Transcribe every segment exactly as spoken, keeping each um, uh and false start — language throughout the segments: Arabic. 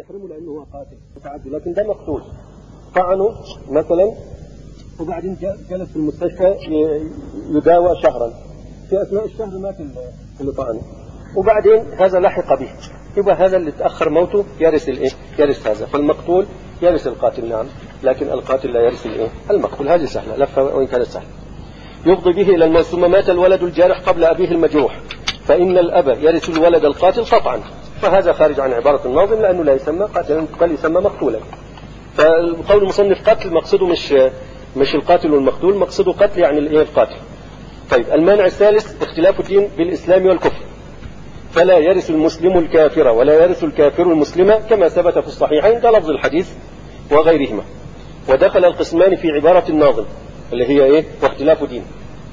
يحرمه لأنه هو قاتل متعدي، لكن ده مقتول طعنه مثلا وبعدين جلس في المستشفى يداوى شهرا، في أثناء الشهر مات اللي طعنه وبعدين هذا لحق به، يبقى هذا اللي تأخر موته يرث الايه؟ يرث هذا. فالمقتول يرث القاتل نعم، لكن القاتل لا يرث الايه؟ المقتول. هذه سهلة لفة وإن كانت سهلة. يفضي به إلى الموت. ثم مات الولد الجارح قبل أبيه المجروح فإن الأب يرث الولد القاتل قطعا، فهذا خارج عن عبارة الناظم لأنه لا يسمى قاتلا بل يسمى مقتولا. فقول المصنف قتل مقصده مش مش القاتل والمقتول، مقصده قتل يعني الايه؟ القاتل. طيب المانع الثالث اختلاف الدين بالإسلام والكفر، فلا يرث المسلم الكافر ولا يرث الكافر المسلم كما ثبت في الصحيحين، ده لفظ الحديث وغيرهما. ودخل القسمان في عبارة الناظم اللي هي ايه؟ واختلاف دين،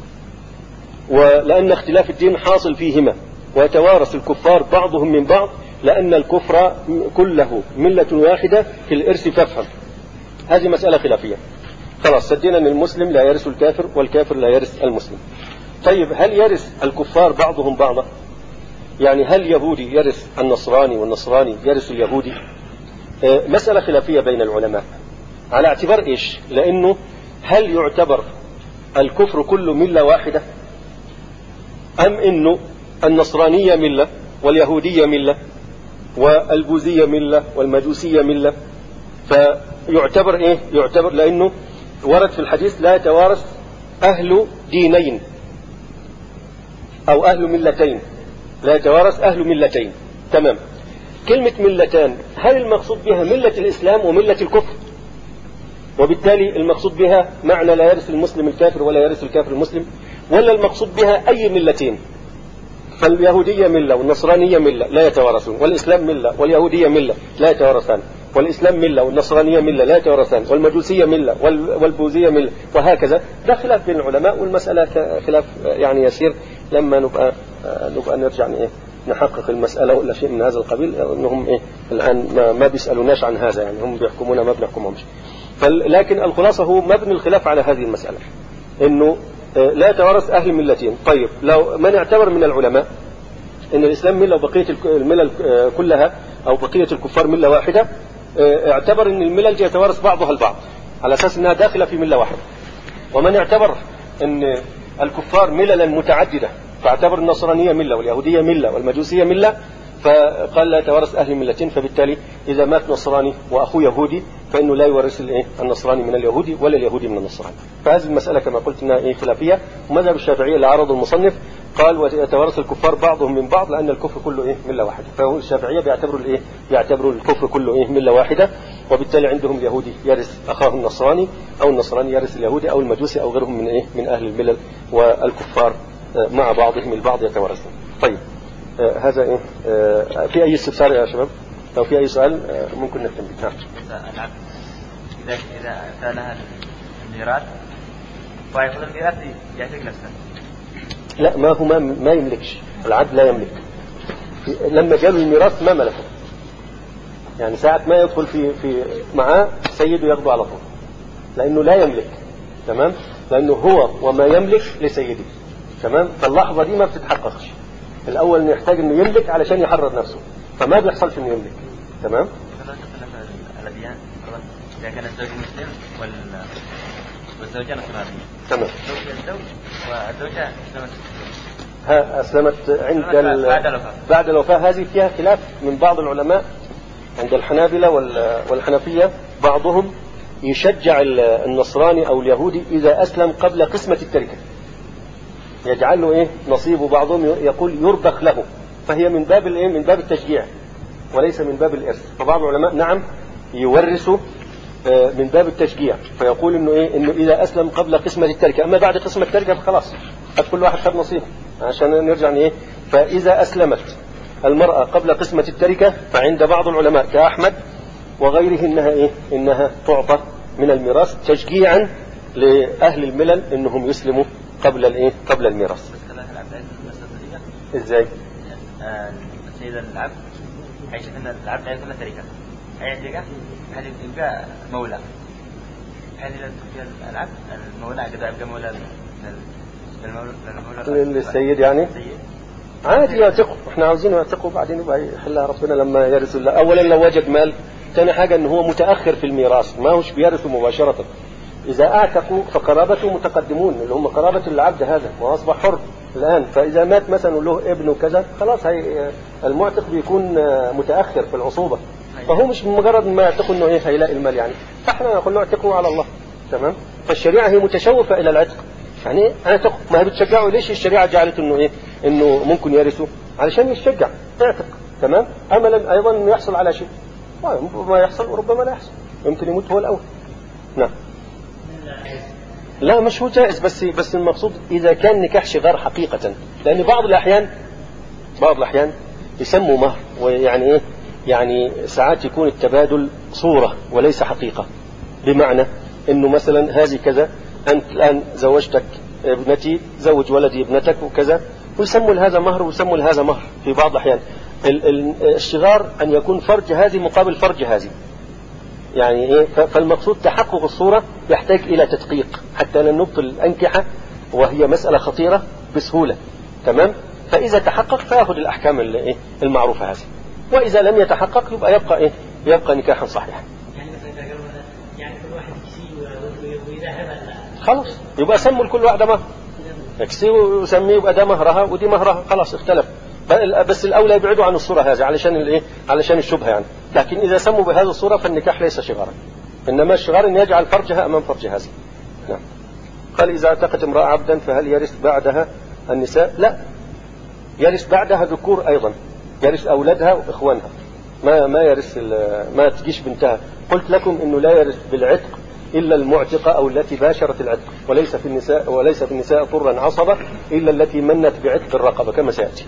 ولأن اختلاف الدين حاصل فيهما ويتوارث الكفار بعضهم من بعض لأن الكفر كله ملة واحدة في الإرث فافهم. هذه مسألة خلافية. خلاص سدينا أن المسلم لا يرث الكافر والكافر لا يرث المسلم. طيب هل يرث الكفار بعضهم بعضا؟ يعني هل يهودي يرث النصراني والنصراني يرث اليهودي؟ آه مسألة خلافية بين العلماء على اعتبار إيش؟ لأنه هل يعتبر الكفر كله ملة واحدة أم إنه النصرانية ملة واليهودية ملة والبوذية ملة والمجوسية ملة؟ فيعتبر إيه؟ يعتبر لأنه ورد في الحديث لا يتوارث أهل دينين أو أهل ملتين، لا يتوارث أهل ملتين. تمام. كلمة ملتان هل المقصود بها ملة الإسلام وملة الكفر؟ وبالتالي المقصود بها معنى لا يرث المسلم الكافر ولا يرث الكافر المسلم، ولا المقصود بها أي ملتين؟ فاليهودية ملة والنصرانية ملة لا يتوارثون، والإسلام ملة واليهودية ملة لا يتوارثان، والإسلام ملة والنصرانية ملة لا يتوارثان، والمجوسية ملة والبوذية ملة، وهكذا. ده خلاف بين العلماء، والمسألة خلاف يعني يسير لما نبقى نبقى نرجع إيه نحقق المسألة ولا شيء من هذا القبيل، أنهم إيه الآن ما, ما بيسألوناش عن هذا، يعني هم بيحكمون ما بنحكمهمش. لكن الخلاصة هو مبني الخلاف على هذه المسألة إنه لا يتوارث أهل ملتين. طيب لو من اعتبر من العلماء إن الإسلام ملة وبقية الملل كلها أو بقية الكفار ملة واحدة، اعتبر إن الملل يتوارث بعضها البعض على أساس أنها داخلة في ملة واحدة. ومن اعتبر إن الكفار مللا متعددة فاعتبر النصرانية ملة واليهودية ملة والمجوسية ملة، فقال لا يتوارث أهل ملتين، فبالتالي إذا مات نصراني وأخوه يهودي فإنه لا يورث النصراني من اليهودي ولا اليهودي من النصراني. فهذه المسألة كما قلت إنها إيه خلافية. ومذهب الشافعية اللي عرضه المصنف قال ويتوارث الكفار بعضهم من بعض لأن الكفر كله إيه ملة واحدة، فهو الشافعية بيعتبروا الإيه بيعتبروا الكفر كله إيه ملة واحدة، وبالتالي عندهم اليهودي يرث أخاه النصراني أو النصراني يرث اليهودي أو المجوسي أو غيرهم من إيه من أهل الملل، والكفار مع بعضهم البعض يتوارثون. طيب آه هذا إيه آه في أي استفسار يا شباب؟ لو في أي سؤال آه ممكن نكمل. نعم. العبد إذا إذا أتى الميراث ويأخذ الميراث يعتق نفسه. لا ما هو ما, ما يملكش، العبد لا يملك. لما جاله الميراث ما ملكه، يعني ساعة ما يدخل في في معاه سيده ياخده على طول لأنه لا يملك. تمام. لأنه هو وما يملك لسيده. تمام. فاللحظة دي ما بتتحققش. الأول إنه يحتاج إنه يملك علشان يحرر نفسه، فما بيحصلش إنه يملك. تمام. إذا كان الزوج مسلم وال والزوجة نصرانية. تمام. الزوج والزوجة أسلمت. ها أسلمت عند ال... بعد الوفاة. بعد الوفاة. هذه فيها خلاف من بعض العلماء عند الحنابلة وال... والحنفية. بعضهم يشجع النصراني أو اليهودي إذا أسلم قبل قسمة التركة يجعل له إيه نصيبه، بعضهم يقول يرضخ له، فهي من باب الإيه من باب التشجيع وليس من باب الإرث. فبعض العلماء نعم يورثوا من باب التشجيع، فيقول إنه إيه إنه إذا أسلم قبل قسمة التركة، أما بعد قسمة التركة فخلاص كل واحد خد نصيبه عشان نرجع إيه. فإذا أسلمت المرأة قبل قسمة التركة فعند بعض العلماء كأحمد وغيره إنها إيه إنها تعطى من الميراث تشجيعا لأهل الملل إنهم يسلموا قبل الإيه قبل الميراث. إزاي؟ سيد العبد عايش إن العبد لا يكون تركة، أي تركة هذه يبقى مولى، هذه العبد المولى قد يبقى مولى للسيد يعني. عادي يعتقوا، احنا عاوزين يعتقوا بعدين يبقى يحلها ربنا لما يرث الله. اولا لو وجد مال، ثاني حاجه ان هو متاخر في الميراث، ما هوش بيرثوا مباشره. اذا اعتقوا فقرابته متقدمون اللي هم قرابه العبد هذا، واصبح حر الان. فاذا مات مثلا له ابن وكذا خلاص هي المعتق بيكون متاخر في العصوبه، فهو مش مجرد ما يعتقوا انه ايه هيلاقي المال يعني. فاحنا نقول له اعتقوا على الله. تمام. فالشريعه هي متشوفه الى العتق، يعني اعتقوا. ما هي بتشجعوا ليش الشريعه جعلت انه ايه انه ممكن يرثوا؟ علشان يشجع اعتق. تمام. املا ايضا انه يحصل على شيء، ربما يحصل وربما لا يحصل، يمكن يموت هو الاول. نعم. لا مش هو جائز، بس بس المقصود اذا كان نكاح شغار حقيقه، لان بعض الاحيان بعض الاحيان يسموا مهر، ويعني ايه يعني ساعات يكون التبادل صوره وليس حقيقه. بمعنى انه مثلا هذه كذا، انت الان زوجتك ابنتي، زوج ولدي ابنتك وكذا، ويسموا لهذا مهر ويسموا لهذا مهر. في بعض الاحيان الشغار ان يكون فرج هذه مقابل فرج هذه، يعني ايه. فالمقصود تحقق الصورة يحتاج الى تدقيق حتى لا نبطل الانكحة، وهي مسألة خطيرة بسهولة. تمام. فاذا تحقق فياخذ الاحكام الايه المعروفة هذه، واذا لم يتحقق يبقى يبقى ايه يبقى نكاحا صحيحا. يعني مثلا يعني كل واحد يكسي ويذهب خلاص يبقى سموا لكل واحدة مهر، يكسي وسميه يبقى ده مهرها ودي مهرها، خلاص اختلف. بس الاولى يبعدوا عن الصورة هذه علشان الايه علشان الشبهة يعني. لكن اذا سموا بهذه الصورة فالنكاح ليس شغارا، انما الشغار ان يجعل فرجها امام فرج هذه. نعم. قال اذا اعتقت امرأة عبدا فهل يرث بعدها النساء؟ لا، يرث بعدها ذكور ايضا، يرث اولادها واخوانها، ما ما يرث ما تجيش بنتها. قلت لكم انه لا يرث بالعتق الا المعتقة او التي باشرت العتق، وليس في النساء وليس في النساء طرا عصبة الا التي منت بعتق الرقبة كما سياتي.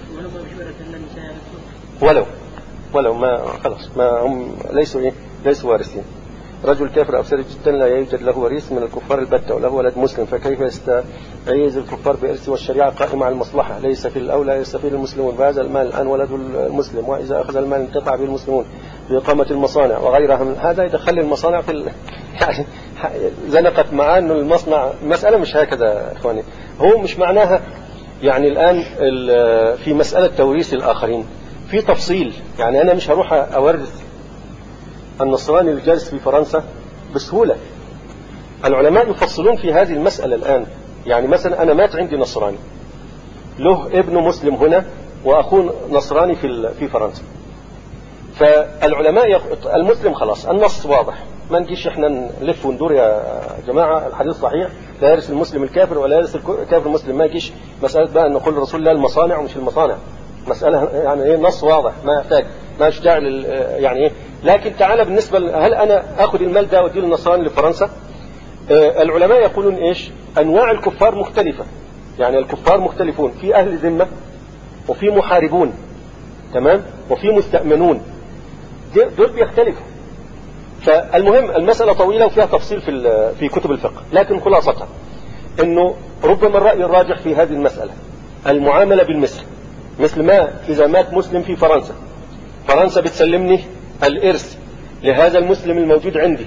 ولو ولو ما خلاص ما هم ليسوا ايه ليسوا وارثين. رجل كافر او سرج جدا لا يوجد له وريث من الكفار البتة وله ولد مسلم، فكيف يستعيذ الكفار بإرث والشريعة قائمة على المصلحة؟ ليس في الاولى يستفيد المسلمون بهذا المال الان ولد المسلم، واذا اخذ المال انقطع به المسلمون بإقامة المصانع وغيرها من هذا. يدخل المصانع في ال... يعني زنقت معاه انه المصنع مسألة مش هكذا اخواني. هو مش معناها يعني الان في مسألة توريث الاخرين في تفصيل، يعني أنا مش هروح أورث النصراني اللي جالس في فرنسا بسهولة. العلماء يفصلون في هذه المسألة الآن. يعني مثلا أنا مات عندي نصراني له ابن مسلم هنا وأخوه نصراني في في فرنسا، فالعلماء يخ... المسلم خلاص النص واضح، ما نجيش احنا نلف وندور يا جماعة. الحديث صحيح لا يرث المسلم الكافر ولا يرث الكافر المسلم. ما يجيش مسألة بقى أن نقول رسول الله المصانع ومش المصانع، مسألة يعني ايه نص واضح ما يحتاج ما يشجع يعني ايه. لكن تعالى بالنسبة هل انا اخذ المال ده واديه للنصراني لفرنسا؟ آه العلماء يقولون ايش؟ انواع الكفار مختلفة، يعني الكفار مختلفون، في اهل ذمة وفي محاربون، تمام، وفي مستأمنون، دول بيختلفوا. فالمهم المسألة طويلة وفيها تفصيل في في كتب الفقه، لكن خلاصتها انه ربما الرأي الراجح في هذه المسألة المعاملة بالمثل. مثل ما إذا مات مسلم في فرنسا، فرنسا بتسلمني الإرث لهذا المسلم الموجود عندي،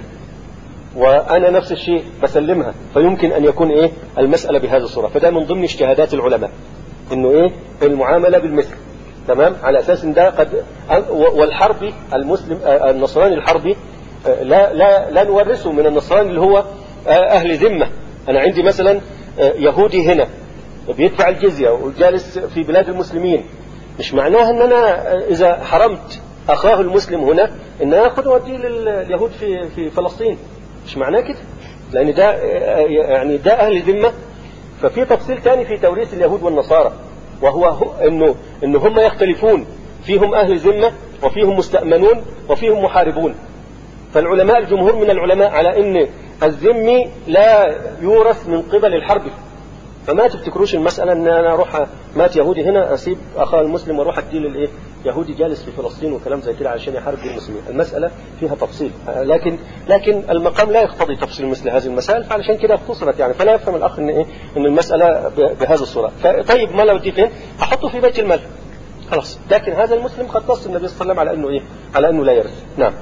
وأنا نفس الشيء بسلمها، فيمكن أن يكون إيه المسألة بهذه الصورة. فده من ضمن اجتهادات العلماء إنه إيه المعاملة بالمثل. تمام. على أساس إن ده قد والحربي المسلم النصراني الحربي لا لا لا نورثه من النصراني اللي هو أهل ذمة. أنا عندي مثلا يهودي هنا بيدفع الجزية وجالس في بلاد المسلمين، مش معناها ان انا اذا حرمت اخاه المسلم هنا ان انا اخذ واديه لليهود في في فلسطين، مش معناه كده، لان ده يعني ده اهل ذمة. ففي تفصيل ثاني في توريث اليهود والنصارى، وهو انه ان هم يختلفون، فيهم اهل ذمة وفيهم مستأمنون وفيهم محاربون. فالعلماء الجمهور من العلماء على ان الذمي لا يورث من قبل الحرب. فما تفتكروش المسألة ان انا اروح مات يهودي هنا اسيب اخاه المسلم واروح اديه للايه يهودي جالس في فلسطين وكلام زي كده عشان يحارب المسلمين. المسألة فيها تفصيل، لكن لكن المقام لا يقتضي تفصيل مثل هذه المسائل، فعلشان كده اختصرت يعني. فلا يفهم الاخ ان ايه ان المسألة بهذه الصورة. طيب ما لو دي فين؟ احطه في بيت المال خلاص. لكن هذا المسلم قد نص النبي صلى الله عليه وسلم على انه ايه على انه لا يرث. نعم.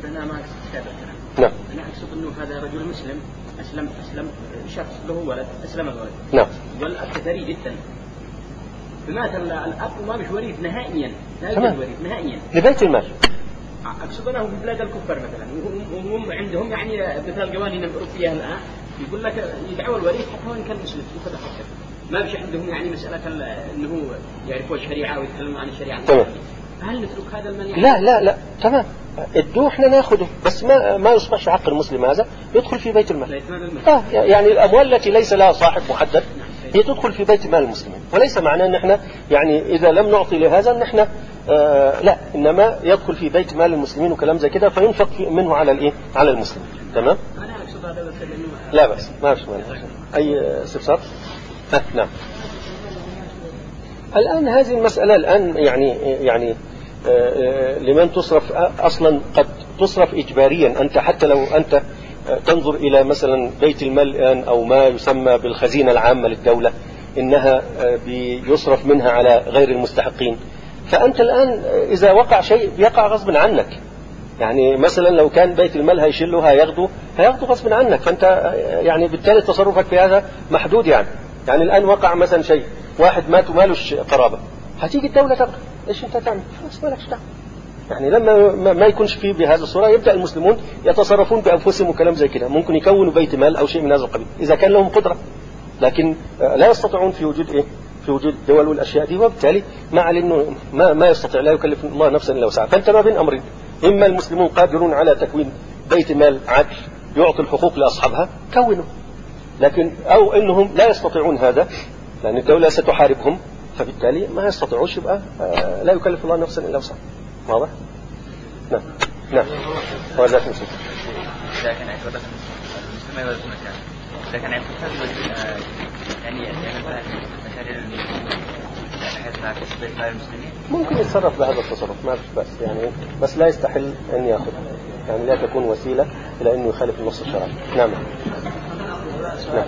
نعم. انا اقصد انه هذا رجل مسلم اسلم اسلم شخص له ولد اسلم الولد. نعم. والاب ثري جدا مات الأب وما مش وريث نهائيا، لا يوجد وريث نهائيا لبيت المال. أقصد أنه في بلاد الكفار مثلا وهم عندهم يعني مثل القوانين الأوروبية الآن يقول لك يدعوا الوريث حتى وإن كان مسلم وكذا حتى ما فيش عندهم يعني مسألة أنه يعرفوا الشريعة ويتكلموا عن الشريعة. تمام. هل نترك هذا المال؟ لا لا لا تمام، ادوه احنا ناخده، بس ما ما يصبحش حق المسلم هذا يدخل في بيت المال. آه يعني الأموال التي ليس لها صاحب محدد هي تدخل في بيت مال المسلمين، وليس معناه ان احنا يعني اذا لم نعطي لهذا ان احنا آه لا، انما يدخل في بيت مال المسلمين وكلام زي كده فينفق منه على الايه على المسلمين. تمام. انا اقصد هذا بس انه لا بس ما فيش مانع. اي استفسار؟ آه نعم. الان هذه المسألة الان يعني يعني آه لمن تصرف اصلا قد تصرف اجباريا. انت حتى لو انت تنظر إلى مثلا بيت المال الآن أو ما يسمى بالخزينة العامة للدولة إنها بيصرف منها على غير المستحقين، فأنت الآن إذا وقع شيء بيقع غصب عنك. يعني مثلا لو كان بيت المال هيشله هياخده هياخده غصب عنك، فأنت يعني بالتالي تصرفك في هذا محدود. يعني يعني الآن وقع مثلا شيء، واحد مات ومالوش قرابة، هتيجي الدولة تبقى إيش أنت تعمل؟ خلاص مالكش دعوة. يعني لما ما يكونش فيه بهذه الصورة يبدأ المسلمون يتصرفون بأنفسهم وكلام زي كده، ممكن يكونوا بيت مال أو شيء من هذا القبيل إذا كان لهم قدرة، لكن لا يستطيعون في وجود إيه في وجود الدول والأشياء دي، وبالتالي ما على إنه ما ما يستطيع، لا يكلف الله نفسا إلا وسعها. فأنت ما بين أمرين، إما المسلمون قادرون على تكوين بيت مال عدل يعطي الحقوق لأصحابها كونوا، لكن أو إنهم لا يستطيعون هذا لأن الدولة ستحاربهم، فبالتالي ما يستطيعوش، يبقى لا يكلف الله نفسا إلا وسعها. واضح؟ نعم نعم. ولا تنسى. إذا كان عندك المسلم ما يوجد مكان، إذا كان عندك يعني يعني مثلا مشاريع بحيث ما فيش بيت مال المسلمين ممكن يتصرف بهذا التصرف، ما فيش بس يعني بس لا يستحل أن يأخذ، يعني لا تكون وسيلة إلى أنه يخالف النص الشرعي. نعم نعم.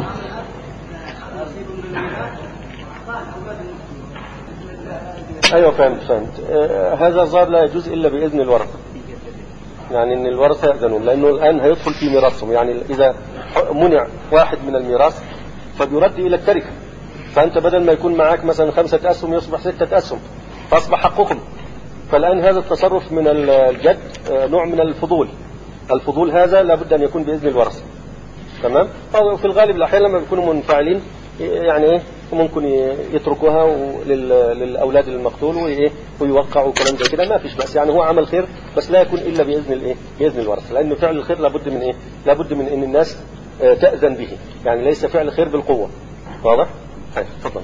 أيوة فهمت فهمت. آه هذا الظاهر لا يجوز إلا بإذن الورثة، يعني إن الورثة يأذنون، لأنه الآن هيدخل في ميراثهم. يعني إذا منع واحد من الميراث فبيرد إلى التركة، فأنت بدل ما يكون معك مثلا خمسة أسهم يصبح ستة أسهم فأصبح حقكم. فالآن هذا التصرف من الجد آه نوع من الفضول. الفضول هذا لابد أن يكون بإذن الورثة. تمام. في الغالب الأحيان لما بيكونوا منفعلين يعني ايه ممكن يتركوها للأولاد المقتول ويوقعوا كلام زي كده، ما فيش بأس. يعني هو عمل خير بس لا يكون إلا بإذن الايه بإذن الورثة، لأنه فعل الخير لابد من ايه لابد من ان الناس تأذن به، يعني ليس فعل خير بالقوة. واضح؟ طيب تفضل.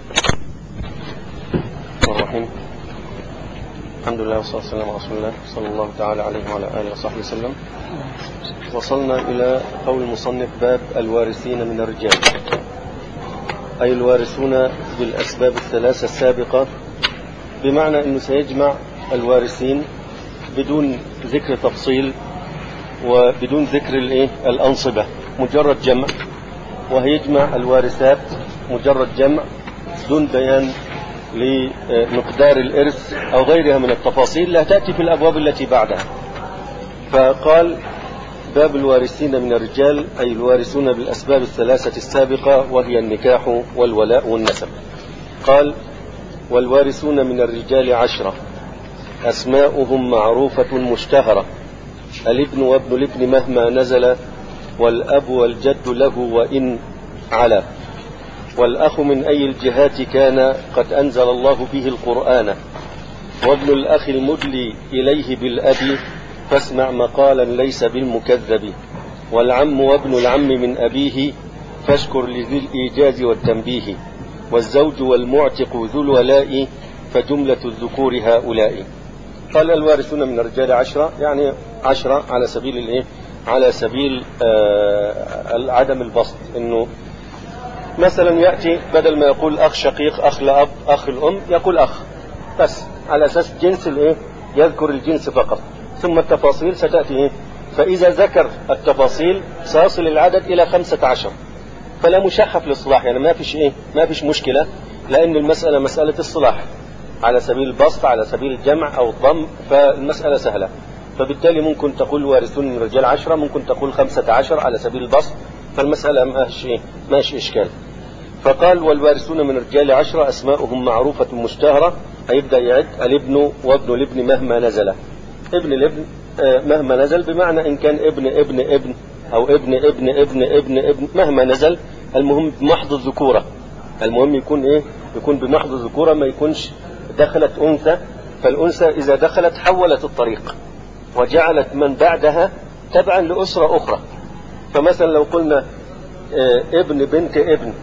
الرحيم. الحمد لله والصلاة والسلام على رسول الله صلى الله تعالى عليه وعلى آله وصحبه وسلم. وصلنا إلى قول المصنف باب الوارثين من الرجال، أي الوارثون بالأسباب الثلاثة السابقة، بمعنى أنه سيجمع الوارثين بدون ذكر تفصيل وبدون ذكر الإيه الأنصبة، مجرد جمع، وهيجمع الوارثات مجرد جمع دون بيان لمقدار الإرث أو غيرها من التفاصيل لا تأتي في الأبواب التي بعدها. فقال باب الوارثين من الرجال أي الوارثون بالأسباب الثلاثة السابقة، وهي النكاح والولاء والنسب. قال والوارثون من الرجال عشرة أسماؤهم معروفة مشتهرة، الابن وابن الابن مهما نزل، والأب والجد له وإن علا، والأخ من أي الجهات كان قد أنزل الله به القرآن، وابن الأخ المدلي إليه بالأب فاسمع مقالا ليس بالمكذب، والعم وابن العم من أبيه فاشكر لذي الإيجاز والتنبيه، والزوج والمعتق ذو الولاء فجملة الذكور هؤلاء. قال الوارثون من الرجال عشرة، يعني عشرة على سبيل الإيه على سبيل آه عدم البسط، إنه مثلا يأتي بدل ما يقول أخ شقيق أخ لأب أخ الأم يقول أخ بس، على أساس جنس الإيه يذكر الجنس فقط، ثم التفاصيل ستأتي إيه؟ فإذا ذكر التفاصيل سيصل العدد إلى خمسة عشر، فلا مشحة في الإصلاح، يعني ما فيش إيه ما فيش مشكلة، لأن المسألة مسألة الصلاح على سبيل البسط على سبيل الجمع أو الضم، فالمسألة سهلة. فبالتالي ممكن تقول وارثون من الرجال عشرة، ممكن تقول خمسة عشر على سبيل البسط، فالمسألة ماش إيه ماش إشكال. فقال والوارثون من الرجال عشرة أسماؤهم معروفة مشتهرة. هيبدأ يعد الابن وابن الابن مهما نزل. ابن الابن مهما نزل بمعنى إن كان ابن ابن ابن أو ابن ابن ابن ابن ابن مهما نزل، المهم بمحض الذكورة. المهم يكون إيه؟ يكون بمحض الذكورة، ما يكونش دخلت أنثى، فالأنثى إذا دخلت حولت الطريق وجعلت من بعدها تبعا لأسرة أخرى. فمثلا لو قلنا ابن بنت ابن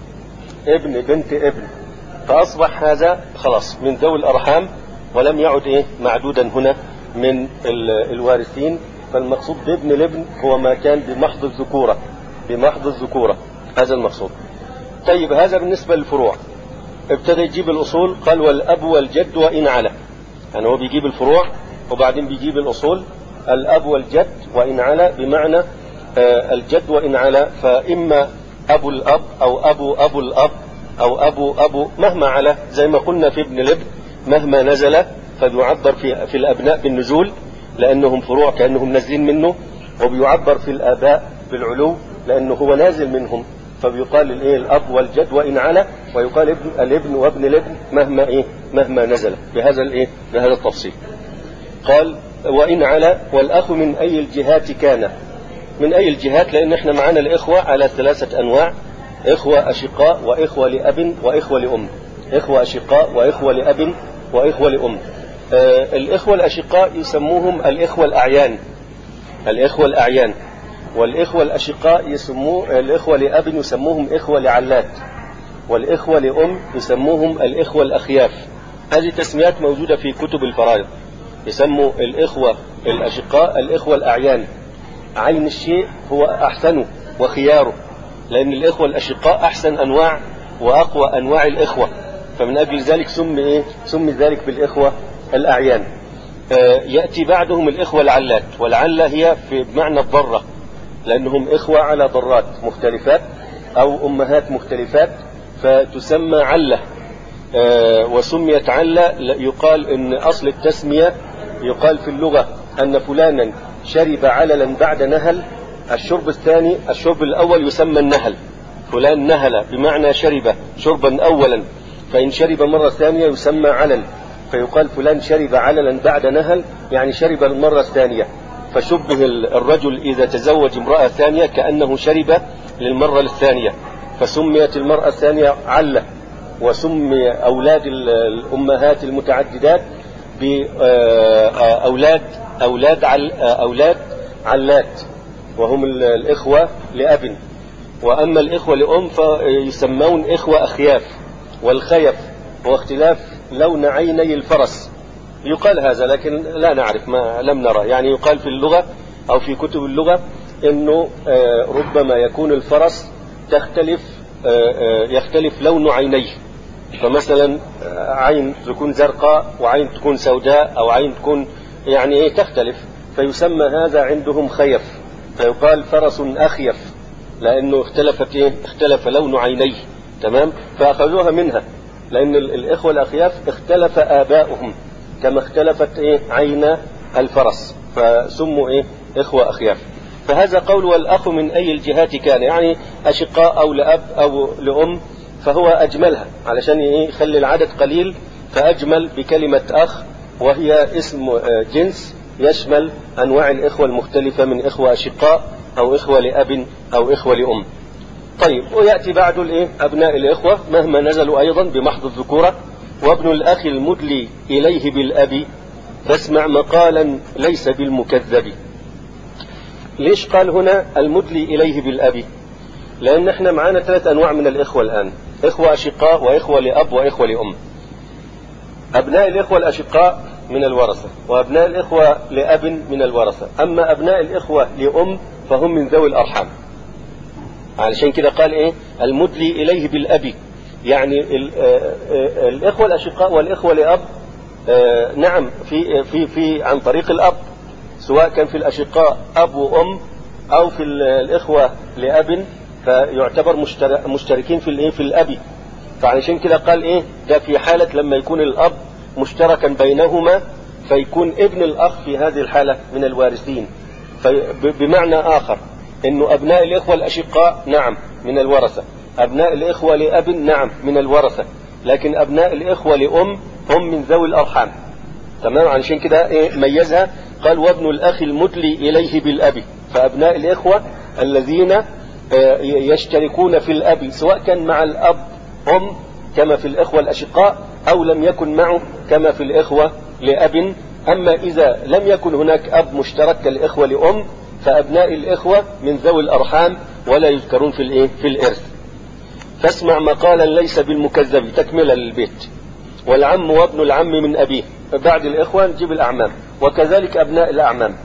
ابن بنت ابن، فأصبح هذا خلاص من ذوي الأرحام ولم يعد إيه معدودا هنا من الوارثين. فالمقصود بابن الابن هو ما كان بمحض الذكورة، بمحض الذكورة، هذا المقصود. طيب هذا بالنسبة للفروع. ابتدى يجيب الأصول، قال والأب والجد وإن على، يعني هو بيجيب الفروع وبعدين بيجيب الأصول. الأب والجد وإن على بمعنى آه الجد وإن على، فإما أبو الأب أو أبو أبو الأب أو أبو أبو مهما على، زي ما قلنا في ابن الابن مهما نزل، فبيعبر في, في الأبناء بالنزول لأنهم فروع كأنهم نازلين منه، وبيعبر في الآباء بالعلو لأنه هو نازل منهم، فبيقال الإيه الأب والجد وإن على، ويقال ابن الابن وابن الابن مهما إيه مهما نزل، بهذا الإيه بهذا التفصيل. قال وإن على والأخ من أي الجهات كان. من أي الجهات، لأن احنا معانا الإخوة على ثلاثة أنواع: إخوة أشقاء وإخوة لأب وإخوة لأم. إخوة أشقاء وإخوة لأب وإخوة لأم. آه الإخوة الأشقاء يسموهم الإخوة الأعيان، الإخوة الأعيان. والإخوة الأشقاء يسموه الإخوة لأب يسموهم إخوة لعلات، والإخوة لأم يسموهم الإخوة الأخياف. هذه تسميات موجودة في كتب الفرائض. يسموا الإخوة الأشقاء الإخوة الأعيان، عين الشيء هو أحسنه وخياره، لأن الإخوة الأشقاء أحسن أنواع وأقوى أنواع الإخوة، فمن أجل ذلك سمي إيه؟ سمي ذلك بالإخوة الأعيان. آه يأتي بعدهم الإخوة العلات، والعلة هي في بمعنى الضرة، لأنهم إخوة على ضرات مختلفات أو أمهات مختلفات، فتسمى علة. آه وسميت علة يقال إن أصل التسمية يقال في اللغة أن فلانا شرب عللا بعد نهل. الشرب الثاني الشرب الأول يسمى النهل، فلان نهل بمعنى شرب شربا أولا، فإن شرب مرة ثانية يسمى علل، فيقال فلان شرب عللا بعد نهل، يعني شرب المرة الثانية. فشبه الرجل إذا تزوج امرأة ثانية كأنه شرب للمرة الثانية، فسميت المرأة الثانية علة. وسمي أولاد الأمهات المتعددات بأولاد أولاد عل أولاد علات، وهم الإخوة لأب. وأما الإخوة لأم فيسمون إخوة أخياف. والخيف هو اختلاف لون عيني الفرس، يقال هذا لكن لا نعرف، ما لم نرى، يعني يقال في اللغة أو في كتب اللغة إنه ربما يكون الفرس تختلف يختلف لون عينيه، فمثلا عين تكون زرقاء وعين تكون سوداء أو عين تكون يعني إيه تختلف، فيسمى هذا عندهم خيف، فيقال فرس أخيف لأنه اختلفت إيه اختلف لون عينيه. تمام، فأخذوها منها لأن الإخوة الأخياف اختلف آباؤهم كما اختلفت إيه عين الفرس، فسموا إيه إخوة أخياف. فهذا قول والأخ من أي الجهات كان، يعني أشقاء أو لأب أو لأم، فهو أجملها علشان يخلي العدد قليل، فأجمل بكلمة أخ، وهي اسم جنس يشمل أنواع الإخوة المختلفة من إخوة أشقاء أو إخوة لأب أو إخوة لأم. طيب، ويأتي بعد الإيه أبناء الإخوة مهما نزلوا أيضا بمحض الذكورة. وابن الأخ المدلي إليه بالأب فاسمع مقالا ليس بالمكذب. ليش قال هنا المدلي إليه بالأب؟ لأن احنا معانا ثلاث أنواع من الإخوة الآن: إخوة أشقاء وإخوة لأب وإخوة لأم. أبناء الإخوة الأشقاء من الورثة، وأبناء الإخوة لأب من الورثة. أما أبناء الإخوة لأم فهم من ذوي الأرحام، علشان كده قال إيه المدلي إليه بالأب، يعني الإخوة الأشقاء والإخوة لأب نعم في في في عن طريق الأب، سواء كان في الأشقاء أب وأم أو في الإخوة لأب، فيعتبر مشتركين في الإيه في الأب. فعلشان كده قال إيه ده في حالة لما يكون الأب مشتركا بينهما، فيكون ابن الأخ في هذه الحالة من الوارثين. بمعنى آخر إنه أبناء الإخوة الأشقاء نعم من الورثة، أبناء الإخوة لأب نعم من الورثة، لكن أبناء الإخوة لأم هم من ذوي الأرحام. تمام، علشان كده إيه ميزها، قال وابن الأخ المدلي إليه بالأب. فأبناء الإخوة الذين يشتركون في الأب سواء كان مع الأب هم كما في الإخوة الأشقاء أو لم يكن معه كما في الإخوة لأب. أما إذا لم يكن هناك أب مشترك كالإخوة لأم فأبناء الإخوة من ذوي الأرحام ولا يذكرون في الإيه في الإرث. فاسمع مقالا ليس بالمكذب، تكملة للبيت. والعم وابن العم من أبيه، فبعد الإخوة نجيب الأعمام، وكذلك أبناء الأعمام.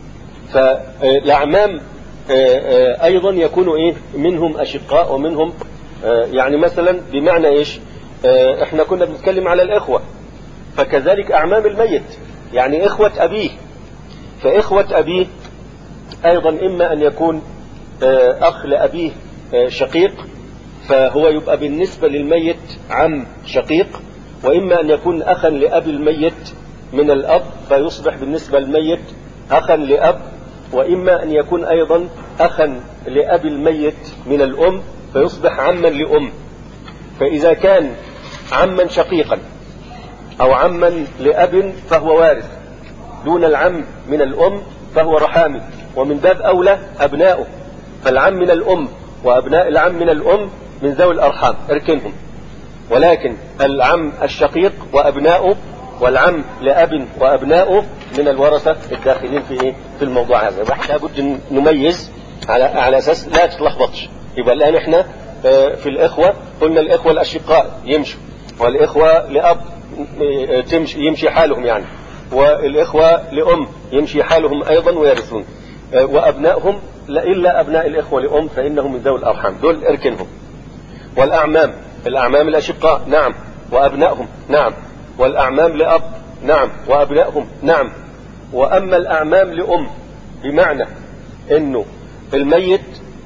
فالأعمام أيضا يكون إيه منهم أشقاء ومنهم يعني مثلا بمعنى إيش، إحنا كنا بنتكلم على الإخوة، فكذلك أعمام الميت يعني إخوة أبيه. فإخوة أبيه أيضا إما أن يكون أخ لأبيه شقيق فهو يبقى بالنسبة للميت عم شقيق، وإما أن يكون أخا لأب الميت من الأب فيصبح بالنسبة للميت أخا لأب، وإما أن يكون أيضا أخا لأب الميت من الأم فيصبح عما لأم. فإذا كان عما شقيقا أو عما لأب فهو وارث دون العم من الأم فهو رحامي، ومن باب أولى أبناؤه. فالعم من الأم وأبناء العم من الأم من ذوي الأرحام اركنهم، ولكن العم الشقيق وأبناؤه والعم لأب وأبناؤه من الورثة الداخلين في إيه في الموضوع هذا. واحنا لابد نميز على على أساس لا تتلخبطش. يبقى الآن احنا في الإخوة قلنا الإخوة الأشقاء يمشوا، والإخوة لأب تمشي يمشي حالهم يعني، والإخوة لأم يمشي حالهم أيضا ويرثون، وأبنائهم إلا أبناء الإخوة لأم فإنهم من ذوي الأرحام، دول اركنهم. والأعمام، الأعمام الأشقاء نعم وأبنائهم نعم، والأعمام لأب نعم وأبنائهم نعم. وأما الأعمام لأم بمعنى إنه الميت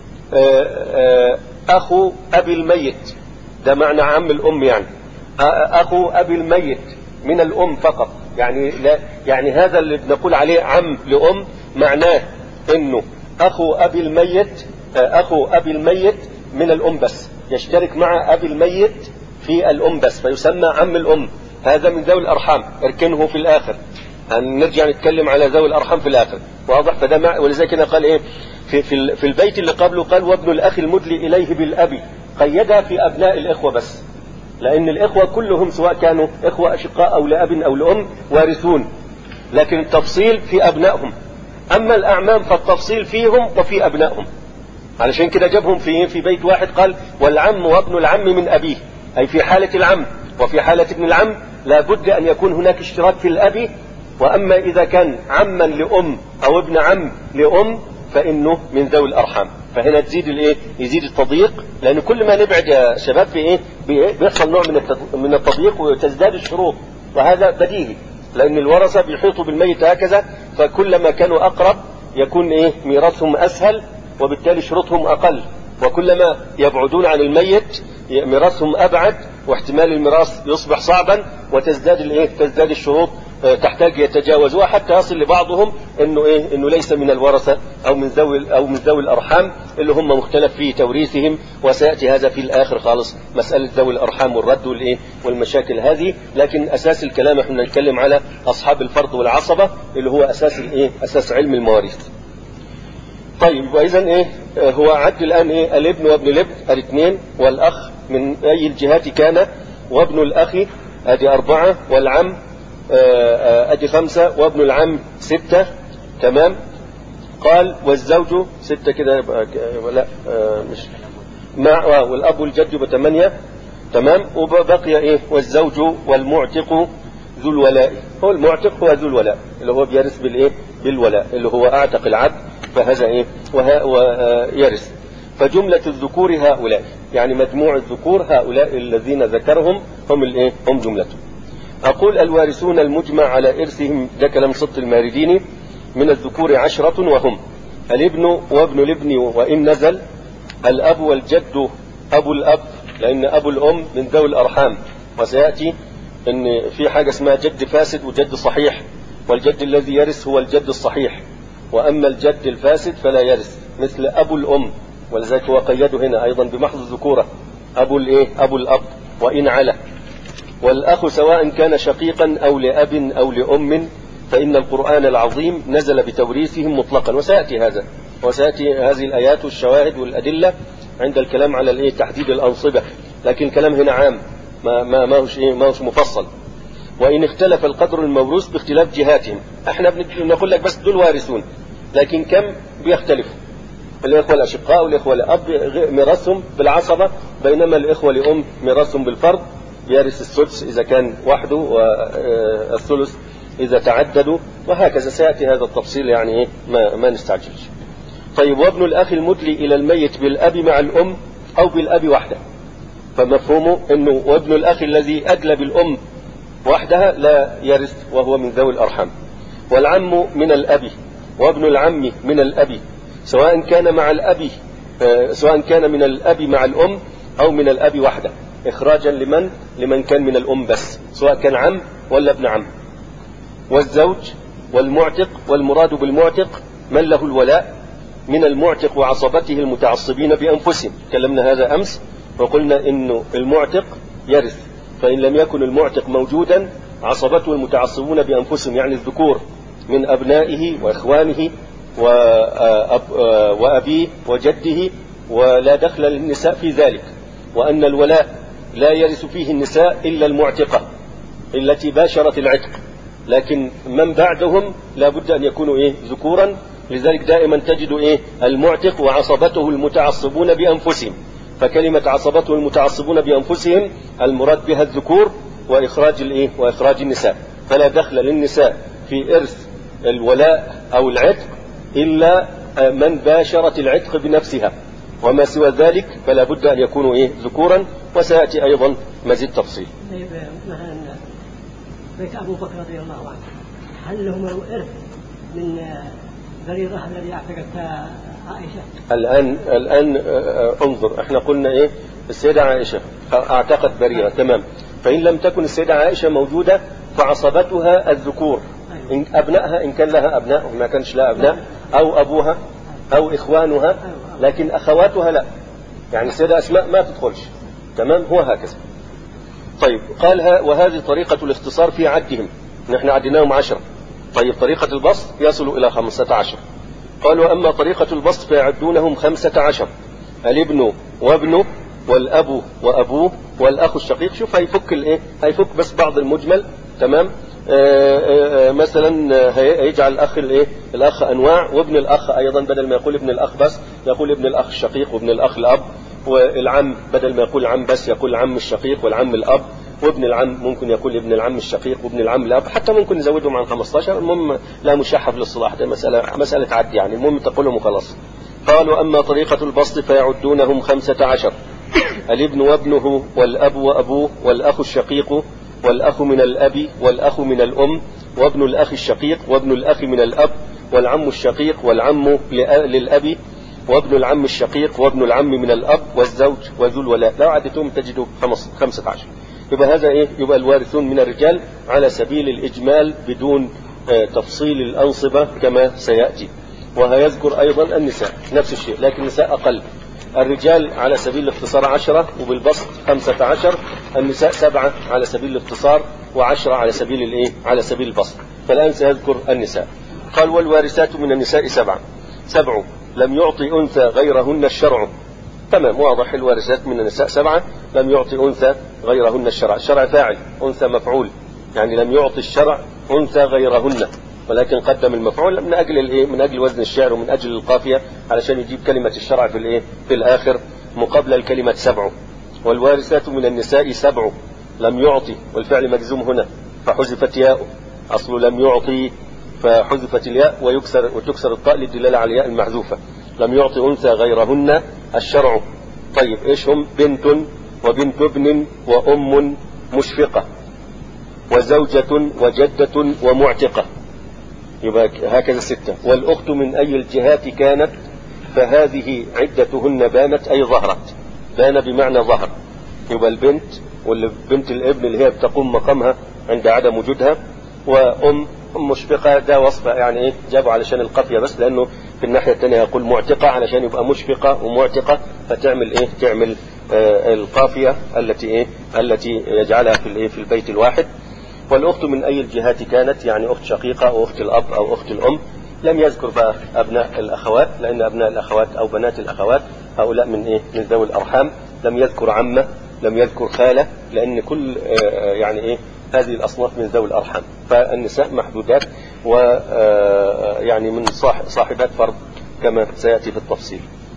أخو أبي الميت، ده معنى عم الأم يعني أخو أبي الميت من الأم فقط، يعني لا يعني هذا اللي بنقول عليه عم لأم معناه إنه أخو أبي الميت أخو أبي الميت من الأم بس، يشترك مع أبي الميت في الأم بس فيسمى عم الأم. هذا من ذوي الأرحام اركنه في الآخر، هنرجع نتكلم على ذوي الأرحام في الآخر، واضح؟ فده مع ولذلك قال إيه في في في البيت اللي قبله قال وابن الأخ المدلي إليه بالأبي، قيدها في أبناء الإخوة بس، لأن الإخوة كلهم سواء كانوا إخوة أشقاء أو لأب أو لأم وارثون، لكن التفصيل في أبنائهم. أما الأعمام فالتفصيل فيهم وفي أبنائهم، علشان كده جابهم في في بيت واحد قال والعم وابن العم من أبيه، أي في حالة العم وفي حالة ابن العم لا بد أن يكون هناك اشتراك في الأب. وأما إذا كان عما لأم أو ابن عم لأم فإنه من ذوي الأرحام. فهنا تزيد الايه يزيد التضييق، لأن كل ما نبعد يا شباب في ايه بيحصل نوع من من التضييق وتزداد الشروط، وهذا بديهي لأن الورثة بيحيطوا بالميت هكذا، فكلما كانوا أقرب يكون ايه ميراثهم أسهل وبالتالي شروطهم أقل، وكلما يبعدون عن الميت ميراثهم أبعد واحتمال الميراث يصبح صعبا وتزداد الايه تزداد الشروط تحتاج يتجاوزوها حتى يصل لبعضهم انه ايه انه ليس من الورثه او من ذوي او من ذوي الارحام اللي هم مختلف في توريثهم، وسياتي هذا في الاخر خالص مساله ذوي الارحام والرد والايه والمشاكل هذه. لكن اساس الكلام احنا نتكلم على اصحاب الفرض والعصبه اللي هو اساس الايه اساس علم المواريث. طيب واذا ايه هو عد الان ايه الابن وابن الابن الاثنين، والاخ من اي الجهات كان، وابن الاخ ادي اربعه، والعم ادي خمسة، وابن العم ستة. تمام. قال والزوج ستة كده يبقى لا مش مع والاب والجد يبقى ثمانية. تمام. وبقي ايه والزوج والمعتق ذو الولاء. هو المعتق هو ذو الولاء اللي هو بيرث بالايه بالولاء اللي هو اعتق العبد، فهذا ايه ويرث. فجملة الذكور هؤلاء، يعني مجموع الذكور هؤلاء الذين ذكرهم هم الايه هم جملتهم. أقول الوارثون المجمع على إرثهم، ده كلام صدق المارديني، من الذكور عشرة وهم الابن وابن الابن وإن نزل، الأب والجد أبو الأب لأن أبو الأم من ذوي الأرحام، وسيأتي أن في حاجة اسمها جد فاسد وجد صحيح، والجد الذي يرث هو الجد الصحيح، وأما الجد الفاسد فلا يرث، مثل أبو الأم ولذلك هو قيده هنا أيضا بمحض الذكورة، أبو الإيه أبو الأب وإن على. والأخ سواء كان شقيقا أو لأب أو لأم فإن القرآن العظيم نزل بتوريثهم مطلقا، وسيأتي هذا وسيأتي هذه الآيات والشواهد والأدلة عند الكلام على الإيه تحديد الأنصبة، لكن الكلام هنا عام ما ما ما هوش إيه ما هوش مفصل. وإن اختلف القدر الموروث باختلاف جهاتهم، احنا بنقول لك بس دول وارثون، لكن كم بيختلفوا. الإخوة الأشقاء والإخوة الأب ميراثهم بالعصبة، بينما الإخوة لأم ميراثهم بالفرض، بيرث السدس إذا كان وحده والثلث إذا تعددوا، وهكذا سيأتي هذا التفصيل يعني إيه ما, ما نستعجلش. طيب، وابن الأخ المدلي إلى الميت بالأب مع الأم أو بالأب وحده، فمفهومه أنه وابن الأخ الذي أدلى بالأم وحدها لا يرث وهو من ذوي الأرحام. والعم من الأب وابن العم من الأب سواء كان مع الأب سواء كان من الأب مع الأم أو من الأب وحده، إخراجا لمن لمن كان من الأم بس، سواء كان عم ولا ابن عم. والزوج والمعتق، والمراد بالمعتق من له الولاء من المعتق وعصبته المتعصبين بأنفسهم، كلمنا هذا أمس وقلنا إنه المعتق يرث، فإن لم يكن المعتق موجودا عصبته المتعصبون بأنفسهم، يعني الذكور من أبنائه وإخوانه وأبيه وجده، ولا دخل للنساء في ذلك. وأن الولاء لا يرث فيه النساء إلا المعتقة التي باشرت العتق، لكن من بعدهم لا بد أن يكونوا إيه ذكورا، لذلك دائما تجد إيه المعتق وعصبته المتعصبون بأنفسهم، فكلمة عصبته المتعصبون بأنفسهم المراد بها الذكور وإخراج الإيه وإخراج النساء، فلا دخل للنساء في إرث الولاء أو العتق إلا من باشرت العتق بنفسها، وما سوى ذلك فلا بد أن يكونوا إيه ذكورا، وسيأتي أيضا مزيد تفصيل. مثلا بيت أبو بكر رضي الله عنه، هل لهم الإرث من بريرة الذي اعتقدتها عائشة؟ الآن الآن انظر، احنا قلنا إيه السيدة عائشة اعتقد بريرة، تمام، فإن لم تكن السيدة عائشة موجودة فعصبتها الذكور، إن أبنائها إن كان لها أبناء وما كانش لها أبناء، أو أبوها أو إخوانها، لكن أخواتها لا، يعني السيدة أسماء ما تدخلش، تمام، هو هكذا. طيب، قالها وهذه طريقة الاختصار في عدهم، نحن عدناهم عشرة. طيب، طريقة البسط يصل إلى خمسة عشر. قالوا أما طريقة البسط فيعدونهم خمسة عشر، الابن وابنه والأب وأبوه والأخ الشقيق. شوف هيفك الإيه هيفك بس بعض المجمل، تمام. آآ آآ مثلا هيجعل الأخ الإيه الأخ أنواع، وابن الأخ أيضا بدل ما يقول ابن الأخ بس يقول ابن الأخ الشقيق وابن الأخ الأب، والعم بدل ما يقول عم بس يقول العم الشقيق والعم الأب، وابن العم ممكن يقول ابن العم الشقيق وابن العم الأب، حتى ممكن نزودهم عن خمسة عشر. المهم لا مشحة في الاصطلاح، ده مسألة مسألة عد يعني، المهم تقولهم وخلاص. قالوا أما طريقة البسط فيعدونهم خمسة عشر، الابن وابنه والأب وأبوه والأخ الشقيق والأخ من الأب والأخ من الأم وابن الأخ الشقيق وابن الأخ من الأب والعم الشقيق والعم للأب وابن العم الشقيق وابن العم من الأب والزوج وذو الولاء. لو عدتهم تجدوا خمسة عشر. يبقى هذا إيه؟ يبقى الوارثون من الرجال على سبيل الإجمال بدون آه تفصيل الأنصبة كما سيأتي. وهيذكر أيضا النساء نفس الشيء، لكن النساء أقل. الرجال على سبيل الاختصار عشرة وبالبسط خمسة عشر، النساء سبعة على سبيل الاختصار وعشرة على سبيل الإيه على سبيل البسط. فالآن سيذكر النساء. قال والوارثات من النساء سبعة سبع لم يعطي أنثى غيرهن الشرع. تمام، واضح. الوارثات من النساء سبعة لم يعطي أنثى غيرهن الشرع. الشرع فاعل، أنثى مفعول، يعني لم يعطي الشرع أنثى غيرهن، ولكن قدم المفعول من أجل الإيه من أجل وزن الشعر ومن أجل القافية، علشان يجيب كلمة الشرع في الإيه في الآخر مقابل الكلمة سبع. والوارثات من النساء سبع لم يعطي، والفعل مجزوم هنا فحذفت ياء، أصل لم يعطي فحذفت الياء ويكسر وتكسر الطاء للدلالة على الياء المحذوفة. لم يعطي أنثى غيرهن الشرع. طيب، إيش هم؟ بنت وبنت ابن وأم مشفقة وزوجة وجدة ومعتقة، يبقى هكذا ستة. والأخت من أي الجهات كانت فهذه عدتهن بانت أي ظهرت، بان بمعنى ظهر. يبقى البنت والبنت الابن اللي هي بتقوم مقامها عند عدم وجودها، وأم مشفقة ده وصف يعني إيه جابوا علشان القافية بس، لأنه في الناحية الثانية يقول معتقة علشان يبقى مشفقة ومعتقة، فتعمل إيه تعمل آه القافية التي إيه التي يجعلها في الإيه في البيت الواحد. والأخت من أي الجهات كانت، يعني أخت شقيقة أو أخت الأب أو أخت الأم. لم يذكر بقى أبناء الأخوات، لأن أبناء الأخوات أو بنات الأخوات هؤلاء من إيه من ذوي الأرحام. لم يذكر عمة، لم يذكر خالة، لأن كل آه يعني إيه هذه الأصناف من ذوي الأرحام. فالنساء محدودات ويعني من صاحبات فرض كما سيأتي في التفصيل.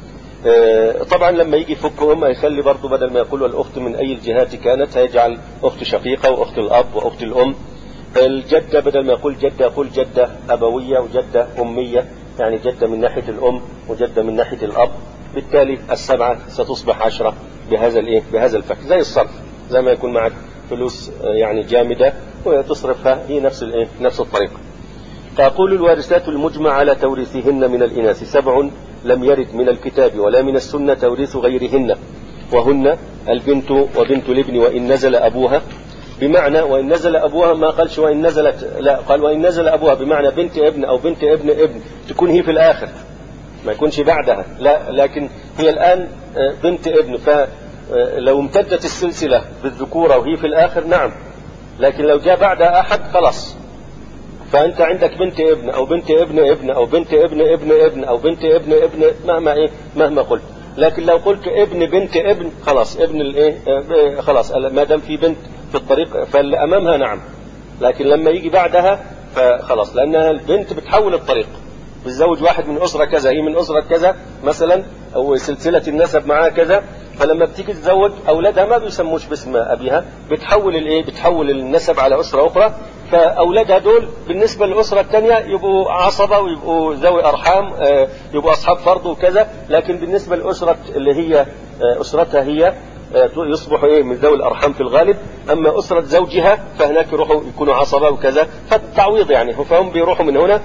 طبعا لما يجي يفكهم هيخلي برضو بدل ما يقول الأخت من أي الجهات كانت هيجعل أخت شقيقة وأخت الأب وأخت الأم. الجدة بدل ما يقول جدة يقول جدة أبوية وجدة أمية، يعني جدة من ناحية الأم وجدة من ناحية الأب. بالتالي السبعة ستصبح عشرة بهذا الإيه بهذا الفك، زي الصرف، زي ما يكون معك فلوس يعني جامدة وتصرفها هي نفس الإيه نفس الطريقة. فأقول الوارثات المجمع على توريثهن من الإناث سبع لم يرد من الكتاب ولا من السنة توريث غيرهن، وهن البنت وبنت الابن وإن نزل أبوها، بمعنى وإن نزل أبوها ما قالش وإن نزلت، لا قال وإن نزل أبوها، بمعنى بنت ابن أو بنت ابن ابن تكون هي في الآخر ما يكونش بعدها، لا لكن هي الآن بنت ابن، فلو امتدت السلسلة بالذكورة وهي في الآخر نعم، لكن لو جاء بعدها أحد خلاص. فأنت عندك بنت ابن أو بنت ابن ابن أو بنت ابن ابن ابن أو بنت ابن ابن مهما إيه مهما قلت. لكن لو قلت ابن بنت ابن خلاص ابن الايه خلاص ما دام في بنت في الطريق فاللي أمامها نعم، لكن لما يجي بعدها فخلاص، لأنها البنت بتحول الطريق، بتزوج واحد من أسرة كذا هي من أسرة كذا مثلا أو سلسلة النسب معها كذا، فلما بتيجي تزوج أولادها ما بيسموش باسم أبيها، بتحول الإيه بتحول النسب على أسرة أخرى، فأولادها دول بالنسبة للأسرة الثانية يبقوا عصبة ويبقوا ذوي أرحام يبقوا أصحاب فرض وكذا، لكن بالنسبة للأسرة اللي هي أسرتها هي يصبحوا إيه من ذوي الأرحام في الغالب. أما أسرة زوجها فهناك يروحوا يكونوا عصبة وكذا، فالتعويض يعني فهم بيروحوا من هنا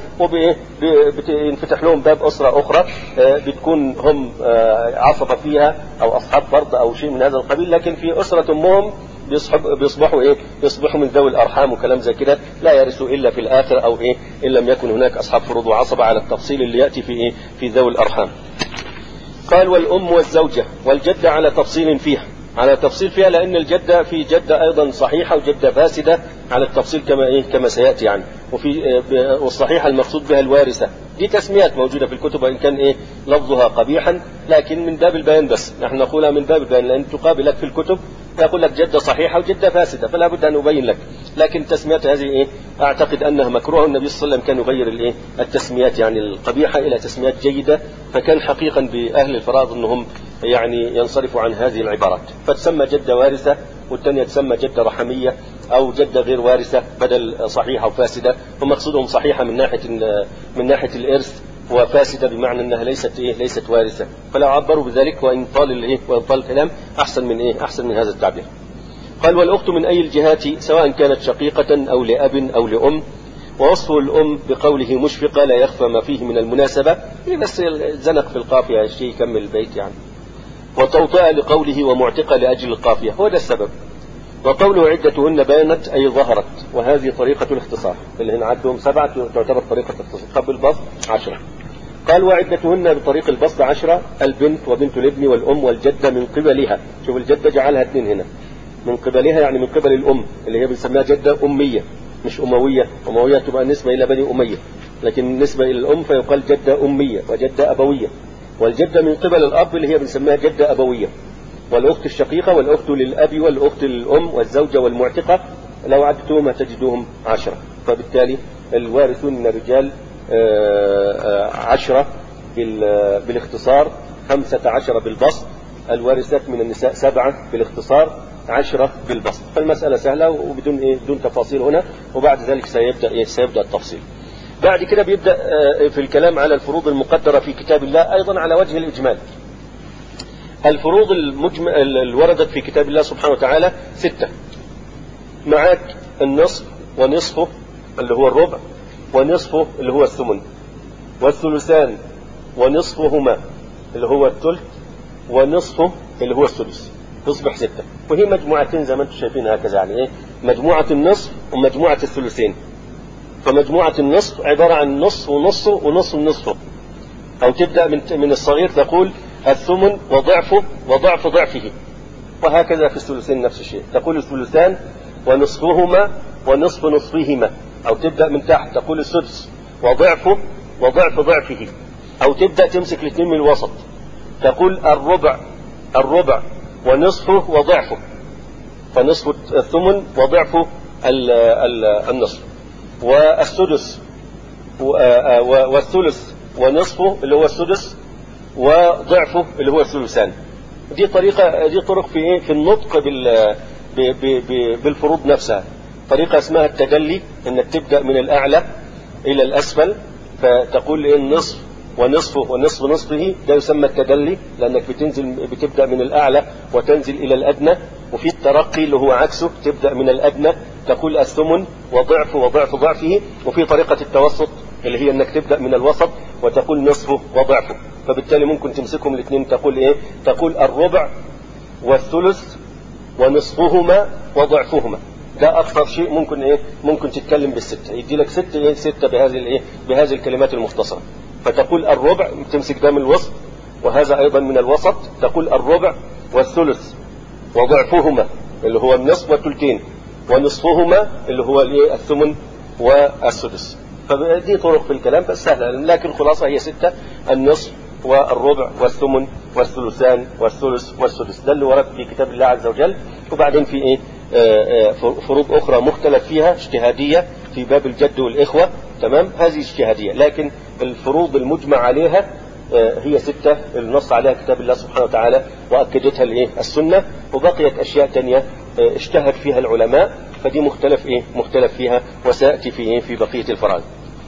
وبينفتح لهم باب أسرة أخرى بتكون هم عصبة فيها أو أصحاب فرض أو شيء من هذا القبيل، لكن في أسرة أمهم بيصبحوا ايه بيصبحوا من ذوي الارحام وكلام زي كده، لا يرثوا الا في الاخر او ايه ان لم يكن هناك اصحاب فروض وعصبه على التفصيل اللي ياتي في ايه في ذوي الارحام. قال والام والزوجه والجده على تفصيل فيها، على تفصيل فيها لان الجده في جده ايضا صحيحه وجده فاسده على التفصيل كما ايه كما سياتي يعني. وفي والصحيحه المقصود بها الوارثه، دي تسميات موجوده في الكتب وان كان ايه لفظها قبيحا، لكن من باب البيان بس نحن نقولها من باب البيان، لان تقابل لك في الكتب يقول لك جده صحيحه وجده فاسده، فلا بد ان نبين لك. لكن تسميات هذه ايه اعتقد انها مكروهه، النبي صلى الله عليه وسلم كان يغير الايه التسميات يعني القبيحه الى تسميات جيده، فكان حقيقا باهل الفراغ انهم يعني ينصرفوا عن هذه العبارات، فتسمى جده وارثه والثانيه تسمى جده رحميه او جده غير وارثه بدل صحيحه وفاسده، ومقصودهم صحيحه من ناحيه من ناحيه الارث وفاسده بمعنى انها ليست ايه ليست وارثه، فلو عبروا بذلك وان طال الايه وان طال الكلام احسن من ايه احسن من هذا التعبير. قال والاخت من اي الجهات سواء كانت شقيقه او لاب او لام، ووصف الام بقوله مشفقه لا يخفى ما فيه من المناسبه، بس زنق في القافيه شيء يكمل البيت يعني. وتوطئ لقوله ومعتقه لاجل القافيه، هو ده السبب. وقوله عدتهن بانت أي ظهرت، وهذه طريقة الاختصار اللي هنا عدهم سبعة تعتبر طريقة الاختصار قبل البسط عشرة. قال وعدتهن بطريق البسط عشرة البنت وبنت الابن والأم والجدة من قبلها، شوف الجدة جعلها اثنين هنا من قبلها يعني من قبل الأم اللي هي بنسميها جدة أمية مش أموية، أموية تبقى نسبة إلى بني أمية، لكن نسبة إلى الأم فيقال جدة أمية وجدة أبوية. والجدة من قبل الأب اللي هي بنسميها جدة أبوية، والأخت الشقيقة والأخت للأب والأخت للأم والزوجة والمعتقة لو عدتهم تجدوهم عشرة، فبالتالي الوارثون من الرجال عشرة بالاختصار، خمسة عشر بالبسط، الوارثات من النساء سبعة بالاختصار، عشرة بالبسط. فالمسألة سهلة وبدون إيه بدون تفاصيل هنا، وبعد ذلك سيبدأ إيه سيبدأ التفصيل. بعد كده بيبدأ في الكلام على الفروض المقدرة في كتاب الله أيضا على وجه الإجمال. الفروض المجمع اللي وردت في كتاب الله سبحانه وتعالى ستة، معك النصف ونصفه اللي هو الربع، ونصفه اللي هو الثمن، والثلثان ونصفهما اللي هو الثلث، ونصفه اللي هو السدس، تصبح ستة. وهي مجموعتين زي ما انتم شايفين هكذا يعني ايه مجموعة النصف ومجموعة الثلثين. فمجموعة النصف عبارة عن نصف ونصه ونصف نصفه، أو تبدأ من من الصغير تقول الثمن وضعفه وضعف ضعفه، وهكذا في الثلثين نفس الشيء، تقول الثلثان ونصفهما ونصف نصفهما، أو تبدأ من تحت تقول السدس وضعفه وضعف ضعفه، أو تبدأ تمسك الاثنين من الوسط تقول الربع الربع ونصفه وضعفه، فنصف الثمن وضعفه النصف، والسدس والثلث ونصفه اللي هو السدس وضعفه اللي هو الثلثان. دي طريقة دي طرق في ايه في النطق بال بالفروض نفسها. طريقة اسمها التدلي، انك تبدأ من الاعلى الى الاسفل فتقول ايه النصف ونصفه ونصف نصفه، ده يسمى التدلي، لانك بتنزل بتبدأ من الاعلى وتنزل الى الادنى. وفي الترقي اللي هو عكسه، تبدأ من الادنى تقول الثمن وضعفه وضعف ضعفه. وفي طريقة التوسط اللي هي انك تبدأ من الوسط وتقول نصفه وضعفه. فبالتالي ممكن تمسكهم الاثنين تقول ايه تقول الربع والثلث ونصفهما وضعفهما. ده اكثر شيء ممكن ايه ممكن تتكلم بالستة، يدي لك ستة ايه ستة بهذه الايه بهذه الكلمات المختصرة. فتقول الربع تمسك ده من الوسط، وهذا ايضا من الوسط، تقول الربع والثلث وضعفهما اللي هو النصف والثلثين، ونصفهما اللي هو الايه الثمن والسدس. فدي طرق في الكلام بس سهلة، لكن الخلاصة هي ستة: النصف والربع والثمن والثلثان والثلث والسدس. ده اللي ورد في كتاب الله عز وجل. وبعدين في ايه آآ آآ فروض اخرى مختلف فيها اجتهادية في باب الجد والاخوة، تمام، هذه اجتهادية، لكن الفروض المجمع عليها هي ستة النص عليها كتاب الله سبحانه وتعالى واكدتها الايه السنة. وبقيت اشياء تانية اجتهد فيها العلماء، فدي مختلف ايه مختلف فيها، وسأتي في ايه في بقية الفرائض.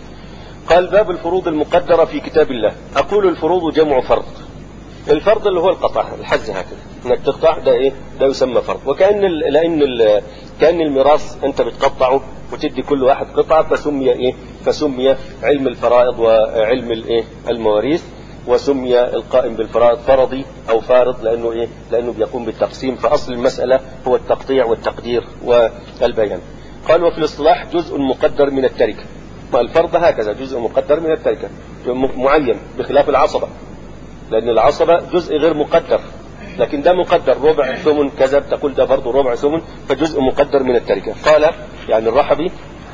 قال باب الفروض المقدرة في كتاب الله. أقول الفروض جمع فرض. الفرض اللي هو القطع، الحز هكذا انك تقطع، ده ايه ده يسمى فرض. وكأن ال لأن ال كأن الميراث انت بتقطعه وتدي كل واحد قطعة، فسمي ايه فسمي علم الفرائض وعلم الايه المواريث، وسمي القائم بالفرائض فرضي او فارض، لانه ايه لانه بيقوم بالتقسيم. فاصل المسألة هو التقطيع والتقدير والبيان. قال وفي الاصطلاح جزء مقدر من التركة. الفرض هكذا جزء مقدر من التركة معين، بخلاف العصبة، لأن العصبة جزء غير مقدر، لكن ده مقدر ربع ثمن كذا، تقول ده برضه ربع ثمن، فجزء مقدر من التركة. قال يعني الرحبي: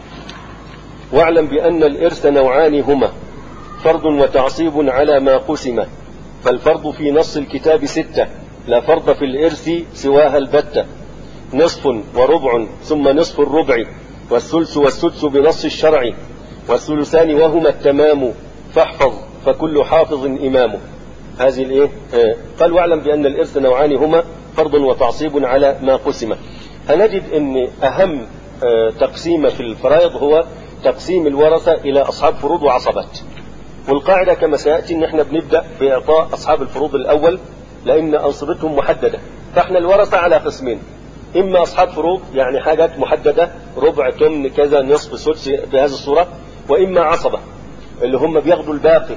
واعلم بأن الإرث نوعان هما: فرض وتعصيب على ما قسم، فالفرض في نص الكتاب ستة، لا فرض في الإرث سواها البتة، نصف وربع ثم نصف الربع، والثلث والسدس بنص الشرع، والثلثان وهما التمام، فاحفظ فكل حافظ إمامه. هذه الايه آه. قال واعلم بأن الإرث نوعان هما: فرض وتعصيب على ما قسم. هنجد ان اهم آه تقسيم في الفرائض هو تقسيم الورثة الى اصحاب فروض وعصبات. والقاعدة كما سيأتي ان احنا بنبدأ باعطاء اصحاب الفروض الاول، لان انصبتهم محددة. فاحنا الورثة على قسمين: اما اصحاب فروض يعني حاجات محددة، ربع تمن كذا نصف سدس بهذه الصورة، واما عصبة اللي هم بياخدوا الباقي.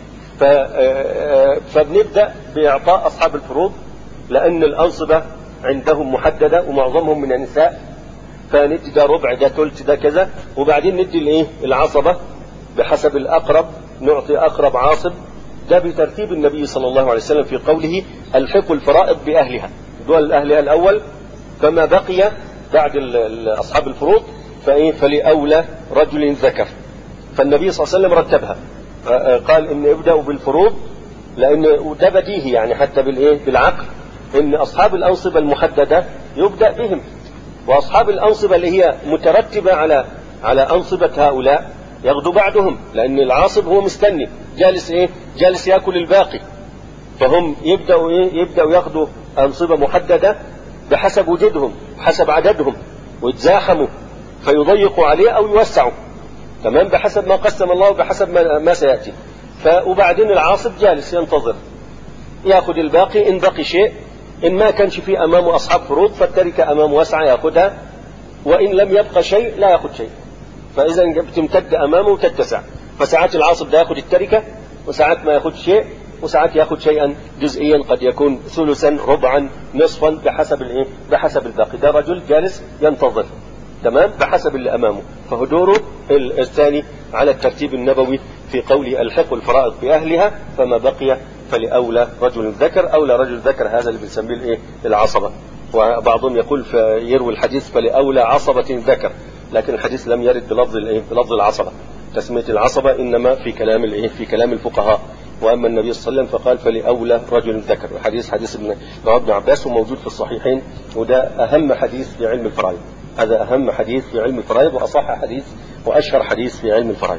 فبنبدأ باعطاء اصحاب الفروض، لان الانصبة عندهم محددة ومعظمهم من النساء، فندي ده ربع ده ثلث ده كذا، وبعدين ندي الايه العصبة بحسب الاقرب، نعطي اقرب عاصب. ده بترتيب النبي صلى الله عليه وسلم في قوله: الحقوا الفرائض باهلها، دول اهلها الاول، فما بقي بعد اصحاب الفروض فايه فلأولى رجل ذكر. فالنبي صلى الله عليه وسلم رتبها، قال ان ابدأوا بالفروض، لان ده بديهي يعني حتى بالايه بالعقل، ان اصحاب الانصبة المحددة يبدأ بهم، واصحاب الانصبة اللي هي مترتبة على على انصبة هؤلاء ياخدوا بعدهم، لان العاصب هو مستني جالس ايه جالس ياكل الباقي، فهم يبدأوا ايه يبدأوا ياخدوا انصبة محددة بحسب وجودهم، بحسب عددهم، ويتزاحموا فيضيقوا عليه او يوسعوا، تمام، بحسب ما قسم الله وبحسب ما, ما سيأتي. وبعدين العاصب جالس ينتظر ياخذ الباقي، ان بقي شيء، ان ما كانش فيه امامه اصحاب فروض فالتركة امامه واسعة ياخذها، وان لم يبقى شيء لا ياخذ شيء، فاذا بتمتد امامه وتتسع. فساعات العاصب ده ياخذ التركة، وساعات ما ياخذ شيء، وساعات ياخذ شيئا جزئيا، قد يكون ثلثا ربعا نصفا بحسب الايه بحسب الباقي. ده رجل جالس ينتظر، تمام، بحسب اللي امامه، فهدوره الثاني على الترتيب النبوي في قول الحق الفرائض بأهلها فما بقي فلأولى رجل ذكر. أولى رجل ذكر هذا اللي بنسميه الايه العصبة، وبعضهم يقول يروي الحديث فلأولى عصبة ذكر، لكن الحديث لم يرد بلفظ الايه بلفظ العصبة. تسمية العصبة إنما في كلام الايه في كلام الفقهاء، وأما النبي صلى الله عليه وسلم فقال فلأولى رجل ذكر. الحديث حديث ابن ابن عباس وموجود في الصحيحين، وده أهم حديث في علم الفرائض. هذا أهم حديث في علم الفرائض وأصح حديث وأشهر حديث في علم الفرائض.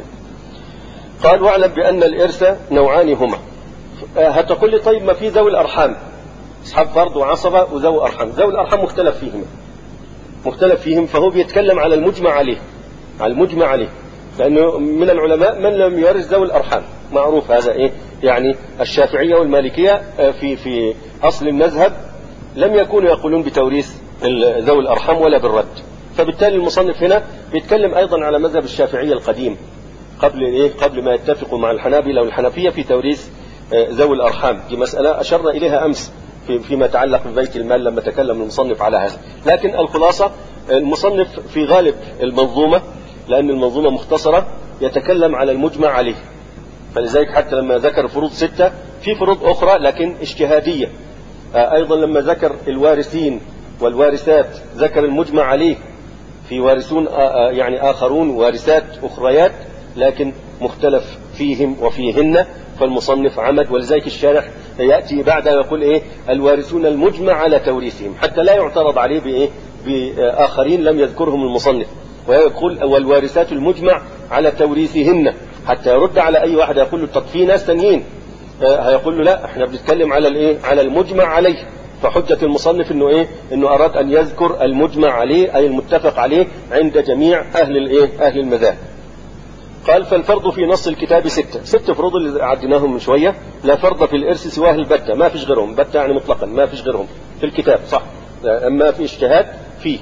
قال واعلم بأن الإرث نوعان هما. هتقول لي طيب ما في ذوي الأرحام، أصحاب فرض وعصبة وذوي أرحام. ذوي الأرحام مختلف فيهم مختلف فيهم فهو بيتكلم على المجمع عليه على المجمع عليه لأنه من العلماء من لم يورث ذوي الأرحام، معروف هذا إيه يعني. الشافعية والمالكية في في أصل المذهب لم يكونوا يقولون بتوريث ذوي الأرحام ولا بالرد، فبالتالي المصنف هنا بيتكلم أيضا على مذهب الشافعية القديم قبل إيه قبل ما يتفقوا مع الحنابلة والحنفية في توريث ذوي الأرحام. دي مسألة أشرنا إليها أمس في فيما يتعلق ببيت المال لما تكلم المصنف على هذا. لكن الخلاصة المصنف في غالب المنظومة لأن المنظومة مختصرة يتكلم على المجمع عليه، فلذلك حتى لما ذكر فروض ستة في فروض أخرى لكن اجتهادية. أيضا لما ذكر الوارثين والوارثات ذكر المجمع عليه، في وارثون يعني آخرون وارثات أخريات لكن مختلف فيهم وفيهن، فالمصنف عمد. ولذلك الشارح يأتي بعدها يقول إيه الوارثون المجمع على توريثهم، حتى لا يعترض عليه بإيه بآخرين لم يذكرهم المصنف، ويقول والوارثات المجمع على توريثهن، حتى يرد على أي واحد يقول له طب في ناس تانيين هيقول له لا احنا بنتكلم على الايه على المجمع عليه. فحجة المصنف انه ايه انه اراد ان يذكر المجمع عليه اي المتفق عليه عند جميع اهل الايه اهل المذاهب. قال فالفرض في نص الكتاب ستة ست فروض اللي عديناهم من شوية. لا فرض في الارث سواه البتة، ما فيش غيرهم، بتة يعني مطلقا ما فيش غيرهم في الكتاب صح، اما في اجتهاد فيه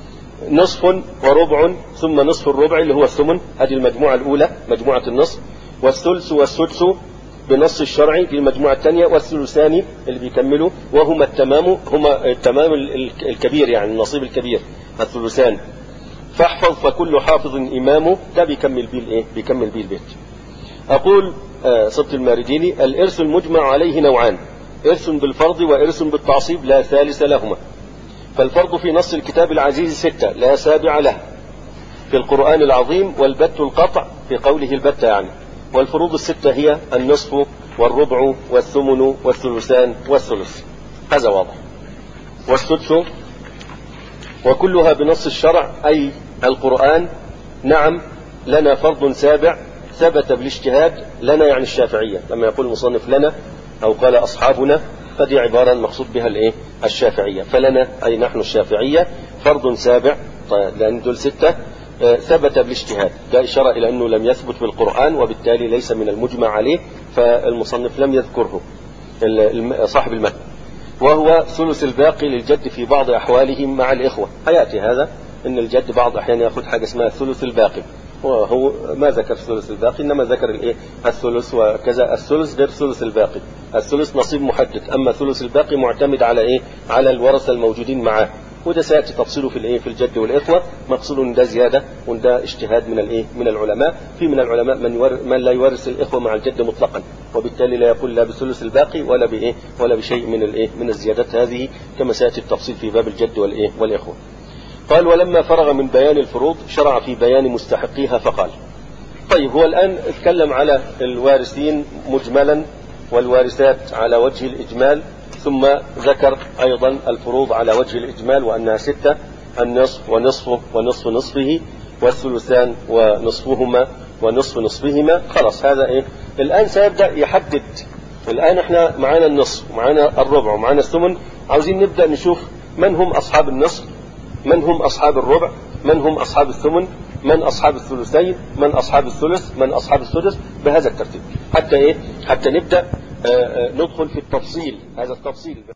نصف وربع ثم نصف الربع اللي هو الثمن، هذه المجموعة الاولى مجموعة النصف، والثلث والسدس بنص الشرعي في المجموعة الثانية، والثلثان اللي بيكملوا وهما التمام هما التمام الكبير يعني النصيب الكبير الثلثان. فاحفظ فكل حافظ إمامه، ده بيكمل بيه الايه بيكمل بيه البيت. أقول آه صبت المارديني الإرث المجمع عليه نوعان، إرث بالفرض وإرث بالتعصيب لا ثالث لهما. فالفرض في نص الكتاب العزيز ستة لا سابع له في القرآن العظيم، والبت القطع في قوله البت يعني. والفروض الستة هي النصف والربع والثمن والثلثان والثلث، هذا واضح. والسدس وكلها بنص الشرع أي القرآن. نعم لنا فرض سابع ثبت بالاجتهاد، لنا يعني الشافعية، لما يقول المصنف لنا أو قال أصحابنا فدي عبارة المقصود بها الايه الشافعية، فلنا أي نحن الشافعية فرض سابع، لأن دول ستة ثبت بالاجتهاد، ده إشارة إلى أنه لم يثبت بالقرآن وبالتالي ليس من المجمع عليه، فالمصنف لم يذكره صاحب المتن. وهو ثلث الباقي للجد في بعض أحوالهم مع الإخوة. هيأتي هذا أن الجد بعض أحيان يأخذ حاجة اسمها ثلث الباقي، وهو ما ذكر ثلث الباقي إنما ذكر الإيه الثلث، وكذا الثلث غير ثلث الباقي. الثلث نصيب محدد، أما ثلث الباقي معتمد على إيه على الورثة الموجودين معاه، وده سيأتي تفصيله في الايه في الجد والإخوة. مقصود ان ده زيادة وان ده اجتهاد من الايه من العلماء. في من العلماء من يور من لا يورث الإخوة مع الجد مطلقا، وبالتالي لا يقول لا بثلث الباقي ولا بايه ولا بشيء من الايه من الزيادات هذه، كما سيأتي التفصيل في باب الجد والايه والإخوة. قال ولما فرغ من بيان الفروض شرع في بيان مستحقيها فقال. طيب هو الآن اتكلم على الوارثين مجملا والوارثات على وجه الإجمال، ثم ذكر أيضا الفروض على وجه الإجمال وأنها ستة: النصف ونصفه ونصف نصفه والثلثان ونصفهما ونصف نصفهما. خلاص هذا إيه. الآن سيبدأ يحدد. الآن احنا معانا النصف ومعانا الربع ومعانا الثمن، عاوزين نبدأ نشوف من هم أصحاب النصف، من هم أصحاب الربع، من هم أصحاب الثمن، من أصحاب الثلثين، من أصحاب الثلث، من أصحاب السدس، بهذا الترتيب حتى إيه حتى نبدأ آآ آآ ندخل في التفصيل. هذا التفصيل